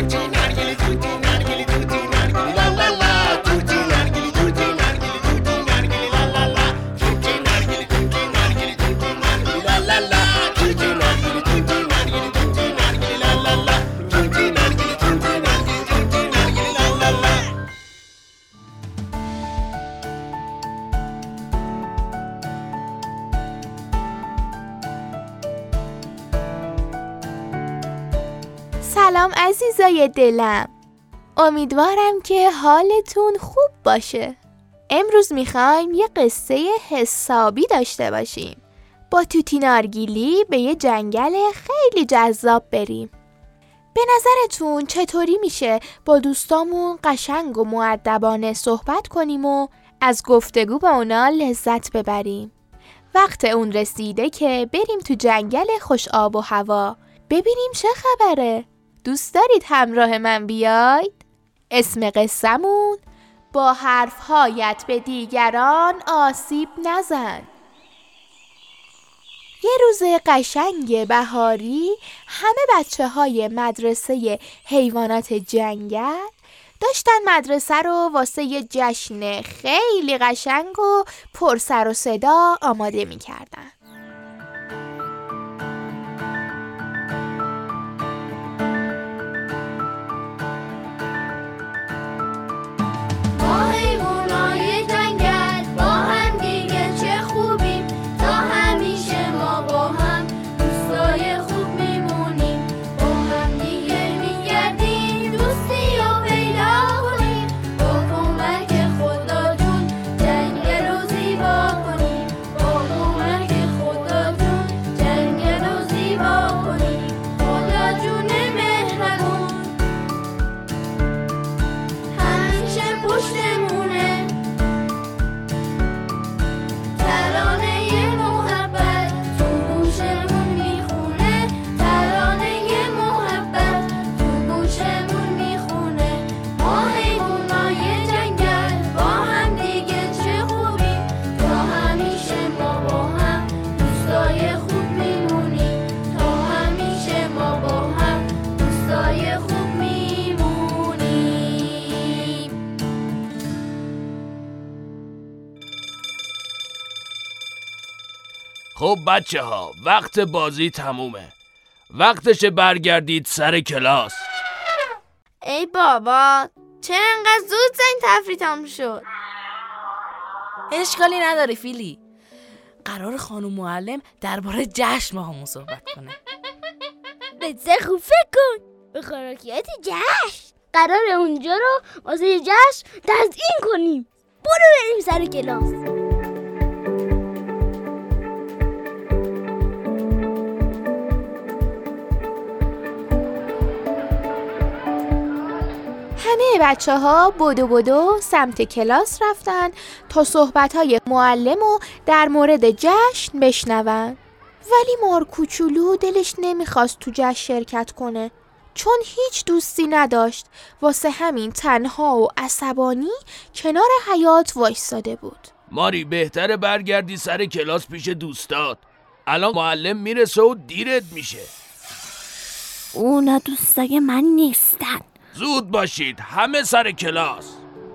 سلام عزیزای دلم، امیدوارم که حالتون خوب باشه. امروز میخوایم یه قصه حسابی داشته باشیم. با توتی نارگیلی به یه جنگل خیلی جذاب بریم. به نظرتون چطوری میشه با دوستامون قشنگ و مؤدبانه صحبت کنیم و از گفتگو با اونا لذت ببریم؟ وقت اون رسیده که بریم تو جنگل خوش آب و هوا ببینیم چه خبره. دوست دارید همراه من بیاید؟ اسم قصه‌مون با حرف‌هایت به دیگران آسیب نزن. یه روز قشنگ بهاری همه بچه‌های مدرسه حیوانات جنگل داشتن مدرسه رو واسه یه جشن خیلی قشنگ و پر سر و صدا آماده می‌کردن. خب بچه ها، وقت بازی تمومه. وقتشه برگردید سر کلاس. ای بابا، چرا انقدر زود زنگ تفریح تموم شد؟ اشکالی نداره فیلی. قرار خانم معلم درباره جشن با همون صحبت کنه. بسیار خوب فکر کن. به خوراکیات جشن قرار اونجا رو واسه جشن تزیین کنیم. برو بریم سر کلاس. همه بچه‌ها بدو سمت کلاس رفتن تا صحبت‌های معلم رو در مورد جشن بشنون. ولی مار کوچولو دلش نمیخواست تو جشن شرکت کنه، چون هیچ دوستی نداشت. واسه همین تنها و عصبانی کنار حیاط وایساده بود. ماری، بهتره برگردی سر کلاس پیش دوستات. الان معلم میرسه و دیرت میشه. اونا دوستای من نیستن. زود باشید، همه سر کلاس.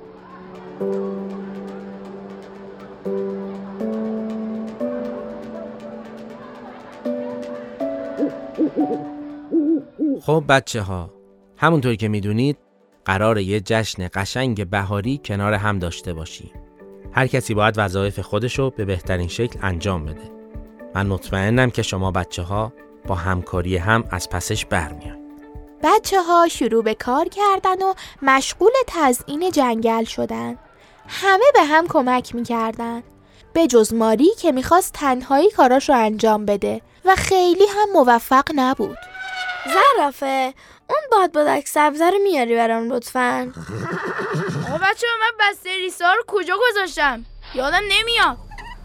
خب بچه ها، همونطور که میدونید قراره یه جشن قشنگ بهاری کنار هم داشته باشیم. هر کسی باید وظایف خودشو به بهترین شکل انجام بده. من مطمئنم که شما بچه ها با همکاری هم از پسش برمیان. بچه‌ها شروع به کار کردن و مشغول تزیین جنگل شدن. همه به هم کمک می‌کردن، به جز ماری که می‌خواست تنهایی کاراش رو انجام بده و خیلی هم موفق نبود. زرافه، اون بادبادک سبزه رو میاری برام لطفاً؟ آقا بچه‌ها، من بسته ریسا رو کجا گذاشتم؟ یادم نمیاد.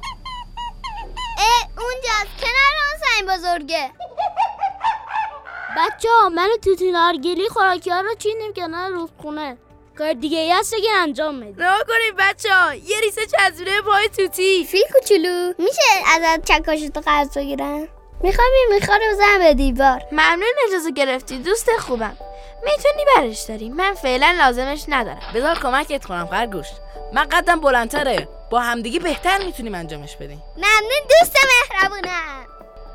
اونجاست، کنار اون سنگ بزرگه. بچه‌ها، من و توتی نارگیلی خوراکی‌ها رو چیدیم کنار رودخونه. کار دیگه ای هست که انجام بدیم. نگاه کنید بچه‌ها، یه ریسه چسبیده پای توتی. فیل کوچولو، میشه ازت چکاشتو قرض بگیرم؟ میخوام این میخواره بزنم به دیوار. ممنون اجازه گرفتی دوست خوبم. میتونی برش داری، من فعلا لازمش ندارم. بذار کمکت کنم خرگوش. من قدم بلندتره، با همدیگه بهتر میتونیم انجامش بدیم. ممنون دوست مهربونم.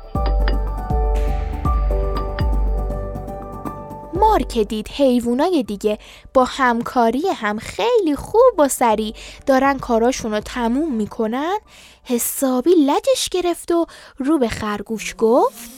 مار که دید حیوانای دیگه با همکاری هم خیلی خوب و سریع دارن کاراشون رو تموم میکنن، حسابی لجش گرفت و رو به خرگوش گفت: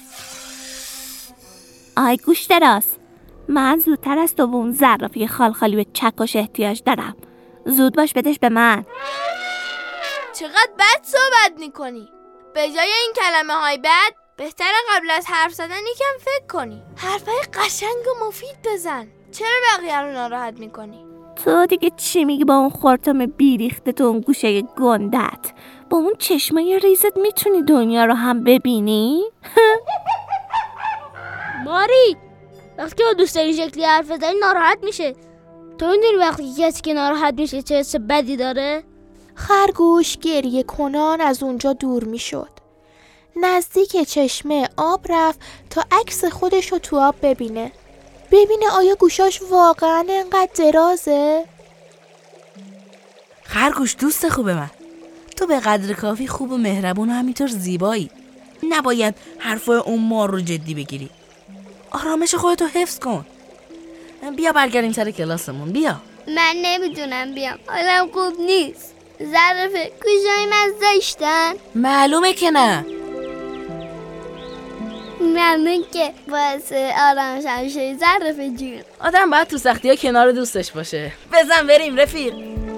آی گوش دراز، من زودتر از تو به اون زرافی خالخالی به چکش احتیاج دارم. زود باش بدش به من. چقدر بد صحبت میکنی. به جای این کلمه های بد بهتره قبل از حرف زدن یکم فکر کنی. حرفای قشنگ و مفید بزن. چرا بقیه رو ناراحت میکنی؟ تو دیگه چی میگی با اون خورتم بیریخته تو اون گوشه گندت؟ با اون چشمای ریزت میتونی دنیا رو هم ببینی؟ ماری، وقتی که دوست داری شکلی حرف بزنی ناراحت میشه. تو میدونی وقتی کسی که ناراحت میشه چه حس بدی داره؟ خرگوش گریه کنان از اونجا دور میشد. نزدیک چشمه آب رفت تا عکس خودش رو تو آب ببینه آیا گوشاش واقعا انقدر درازه؟ خرگوش دوست خوب من، تو به قدر کافی خوب و مهربون و همینطور زیبایی. نباید حرفای اون مار رو جدی بگیری. آرامش خودتو حفظ کن. بیا برگردیم سر کلاسمون. بیا. من نمیدونم بیام، حالم خوب نیست. ظرفه، گوشای من زشتن. معلومه که نه. ممنون که باعث آرامشم شدی ظرفه جون. آدم باید تو سختی ها کنار دوستش باشه. بزن بریم رفیق.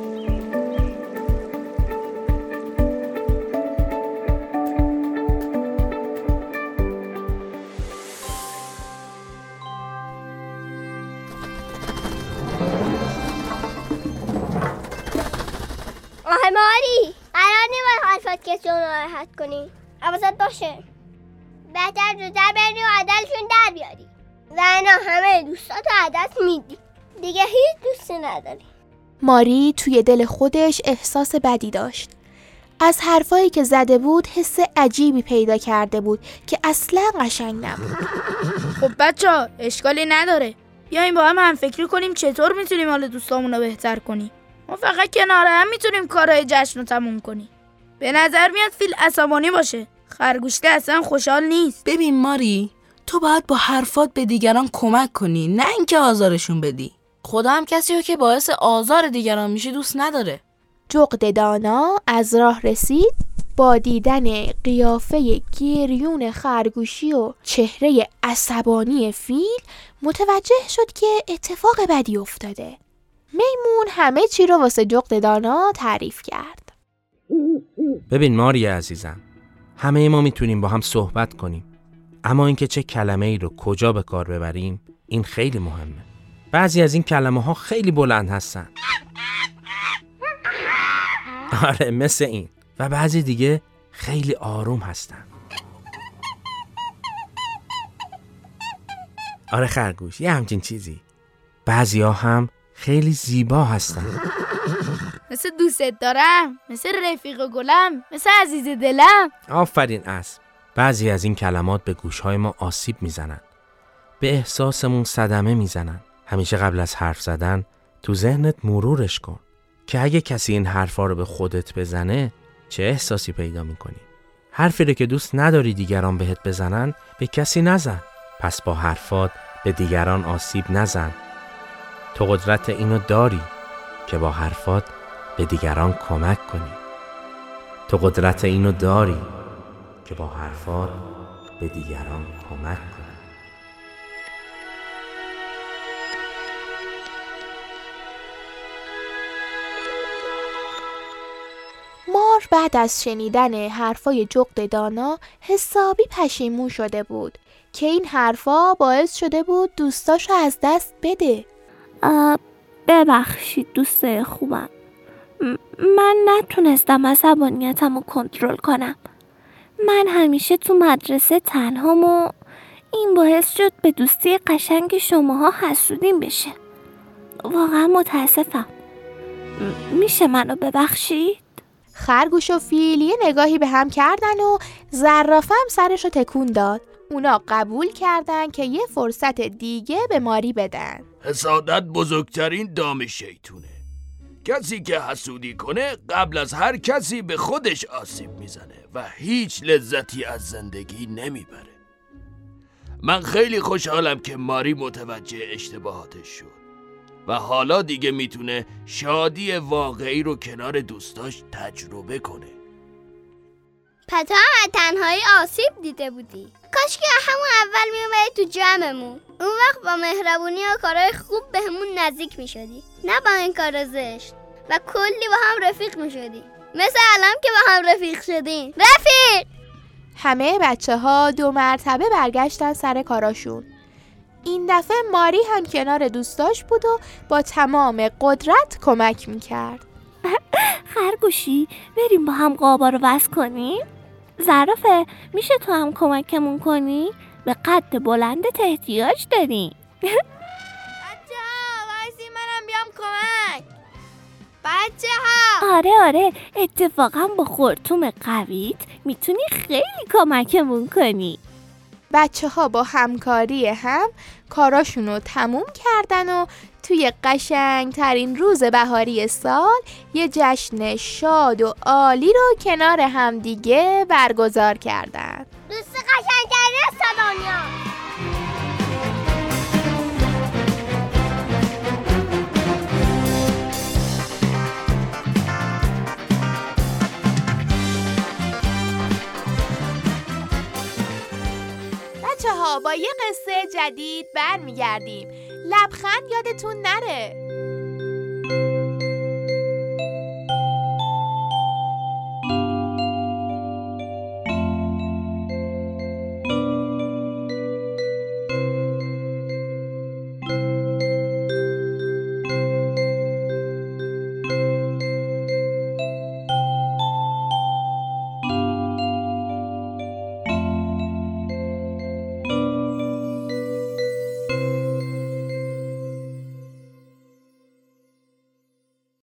آهای ماری، قرار نیست حرفات کسی رو ناراحت کنی. حواست باشه. بهتر زودتر بری و عدلشون در بیاری. زنا همه دوستاتو عدل میدی. دیگه هیچ دوستی نداری. ماری توی دل خودش احساس بدی داشت. از حرفایی که زده بود حس عجیبی پیدا کرده بود که اصلا قشنگ نبود. خب بچه‌ها اشکالی نداره. بیایم با هم فکری کنیم چطور میتونیم حال دوستامون رو بهتر کنیم. ما فقط کنار هم میتونیم کارهای جشن رو تموم کنیم. به نظر میاد فیل عصبانی باشه. خرگوشته اصلا خوشحال نیست. ببین ماری، تو باید با حرفات به دیگران کمک کنی، نه اینکه آزارشون بدی. خدا هم کسی رو که باعث آزار دیگران میشه دوست نداره. جغد دانا از راه رسید. با دیدن قیافه گریون خرگوشی و چهره عصبانی فیل متوجه شد که اتفاق بدی افتاده. میمون همه چی رو واسه جغد دانا تعریف کرد. ببین ماری عزیزم، همه ما میتونیم با هم صحبت کنیم، اما اینکه چه کلمه ای رو کجا به کار ببریم این خیلی مهمه. بعضی از این کلمه ها خیلی بلند هستن. آره مثل این. و بعضی دیگه خیلی آروم هستن. آره خرگوش، یه همچین چیزی. بعضی ها هم خیلی زیبا هستن. مثل دوستت دارم، مثل رفیق گلم، مثل عزیز دلم. آفرین اسب. بعضی از این کلمات به گوشهای ما آسیب میزنن، به احساسمون صدمه میزنن. همیشه قبل از حرف زدن تو ذهنت مرورش کن که اگه کسی این حرفا رو به خودت بزنه چه احساسی پیدا میکنی. حرفی رو که دوست نداری دیگران بهت بزنن به کسی نزن. پس با حرفات به دیگران آسیب نزن. تو قدرت اینو داری که با حرفات به دیگران کمک کنی. تو قدرت اینو داری که با حرفات به دیگران کمک کنی. مار بعد از شنیدن حرفای جغد دانا حسابی پشیمون شده بود که این حرفا باعث شده بود دوستاشو از دست بده. ببخشید دوست خوبم، من نتونستم عصبانیتم رو کنترل کنم. من همیشه تو مدرسه تنهام و این باعث شد به دوستی قشنگ شماها حسودیم بشه. واقعا متاسفم. میشه منو ببخشید؟ خرگوش و فیل یه نگاهی به هم کردن و زرافه هم سرشو تکون داد. اونا قبول کردن که یه فرصت دیگه به ماری بدن. حسادت بزرگترین دام شیطونه. کسی که حسودی کنه قبل از هر کسی به خودش آسیب میزنه و هیچ لذتی از زندگی نمیبره. من خیلی خوشحالم که ماری متوجه اشتباهاتش شد و حالا دیگه میتونه شادی واقعی رو کنار دوستاش تجربه کنه. پس تو هم از تنهایی آسیب دیده بودی. کاش که همون اول میومدی تو جمعمون. اون وقت با مهربونی و کارهای خوب بهمون نزدیک میشدی، نه با این کار زشت، و کلی با هم رفیق میشدی، مثل الان که با هم رفیق شدیم. رفیق! همه بچه‌ها 2 مرتبه برگشتن سر کاراشون. این دفعه ماری هم کنار دوستاش بود و با تمام قدرت کمک میکرد. خرگوشی بریم با هم قابا رو وصل کنیم؟ زرافه میشه تو هم کمکمون کنی؟ به قد بلندت احتیاج داریم. بچه‌ها وایسی منم بیام کمک. بچه‌ها آره اتفاقا با خرطوم قویت میتونی خیلی کمکمون کنی. بچه‌ها با همکاری هم کاراشونو تموم کردن و توی قشنگ ترین روز بهاری سال یه جشن شاد و عالی رو کنار هم دیگه برگزار کردن. دوست قشنگترین سالانیا. بچه‌ها با یه قصه جدید برمیگردیم. لبخند یادتون نره.